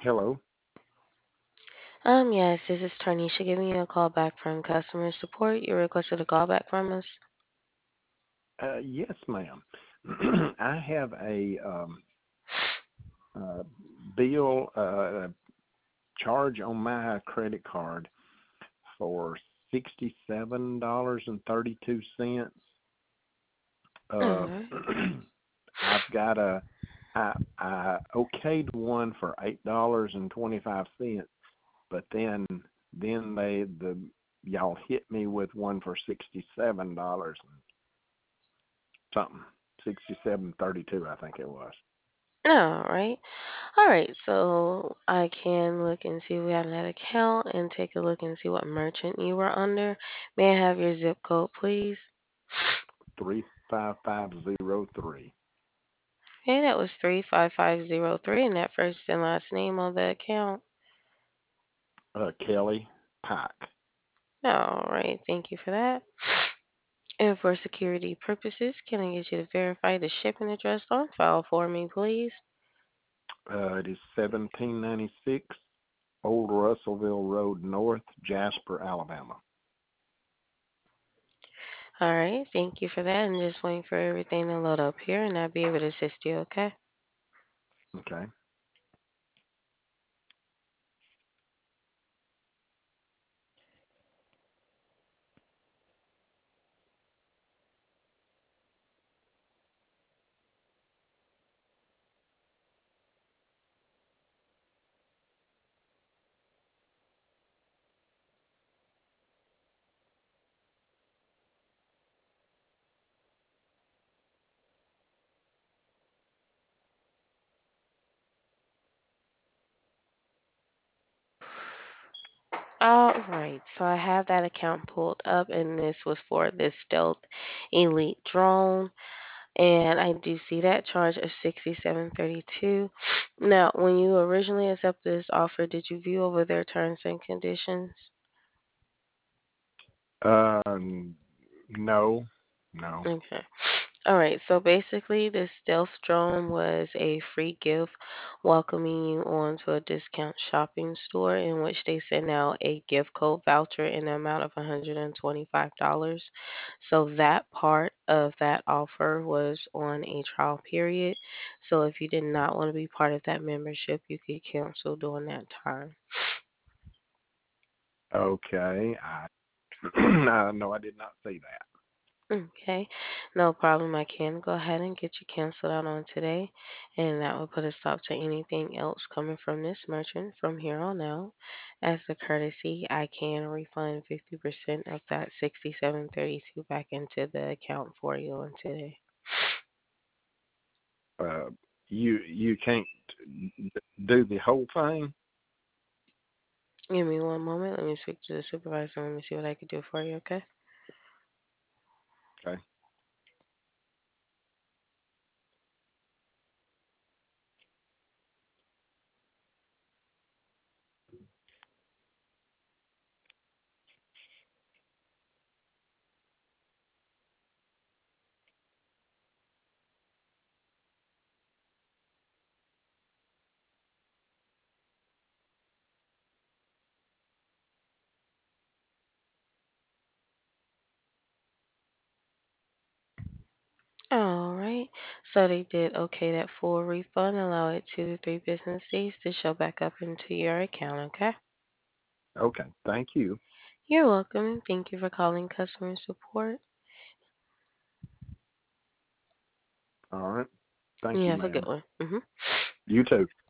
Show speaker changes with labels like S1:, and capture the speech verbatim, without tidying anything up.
S1: Hello.
S2: Um, yes, this is Tarnisha giving you a call back from customer support. You requested a call back from us.
S1: Uh, yes, ma'am. I have a um, uh, bill uh, charge on my credit card for sixty-seven dollars and thirty-two cents. Uh,
S2: Alright.
S1: I've got a I I okayed one for eight dollars and twenty-five cents, but then then they the y'all hit me with one for sixty-seven dollars and something, sixty-seven thirty-two, I think it was.
S2: Alright. Alright, so I can look and see if we have that account and take a look and see what merchant you were under. May I have your zip code, please?
S1: Three five five zero three.
S2: Okay, that was three five five zero three, and that first and last name on the account.
S1: Uh, Kelly Pike.
S2: Alright, thank you for that. And for security purposes, can I get you to verify the shipping address on file for me, please?
S1: Uh, it is seventeen ninety-six Old Russellville Road North, Jasper, Alabama.
S2: All right, thank you for that. And just waiting for everything to load up here, and I'll be able to assist you, okay?
S1: Okay.
S2: All right, so I have that account pulled up, and this was for this Stealth Elite drone, and I do see that charge of sixty-seven thirty-two. Now, when you originally accepted this offer, did you view over their terms and conditions?
S1: Um, no, no.
S2: Okay. All right, so basically, this stealth drone was a free gift welcoming you onto a discount shopping store in which they send out a gift code voucher in the amount of one hundred twenty-five dollars. So that part of that offer was on a trial period. So if you did not want to be part of that membership, you could cancel during that time.
S1: Okay. I, I no, I did not see that.
S2: Okay, no problem. I can go ahead and get you canceled out on today, and that will put a stop to anything else coming from this merchant from here on out. As a courtesy, I can refund fifty percent of that sixty-seven thirty-two back into the account for you on today.
S1: Uh, you you can't do the whole thing.
S2: Give me one moment. Let me speak to the supervisor. Let me see what I can do for you, okay?
S1: Okay.
S2: All right. So they did okay that full refund. Allow it two to three business days to show back up into your account, okay?
S1: Okay. Thank you.
S2: You're welcome, and thank you for calling customer support.
S1: All right. Thank
S2: You
S1: you,
S2: have a good
S1: ma'am.
S2: one. Hmm.
S1: You too.